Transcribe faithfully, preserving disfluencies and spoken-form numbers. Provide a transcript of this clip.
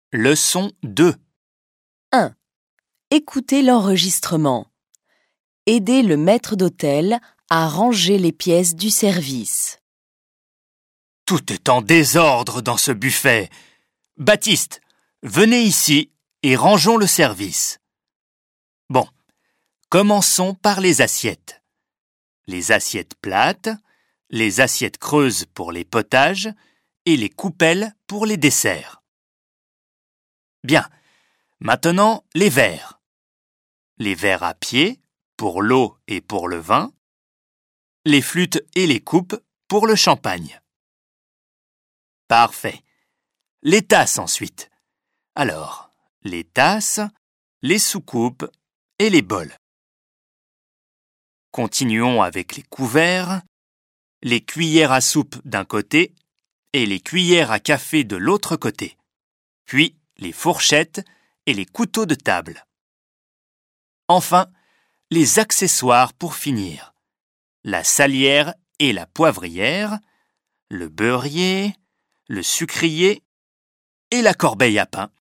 Leçon deux. un. Écoutez l'enregistrement. Aidez le maître d'hôtel à ranger les pièces du service. Tout est en désordre dans ce buffet. Baptiste, venez ici et rangeons le service. Bon, commençons par les assiettes. Les assiettes plates, les assiettes creuses pour les potages et les coupelles pour les desserts. Bien, maintenant les verres. Les verres à pied pour l'eau et pour le vin. Les flûtes et les coupes pour le champagne. Parfait. Les tasses ensuite. Alors, les tasses, les soucoupes et les bols. Continuons avec les couverts, les cuillères à soupe d'un côté et les cuillères à café de l'autre côté. Puis les fourchettes et les couteaux de table. Enfin, les accessoires pour finir. La salière et la poivrière, le beurrier, le sucrier et la corbeille à pain.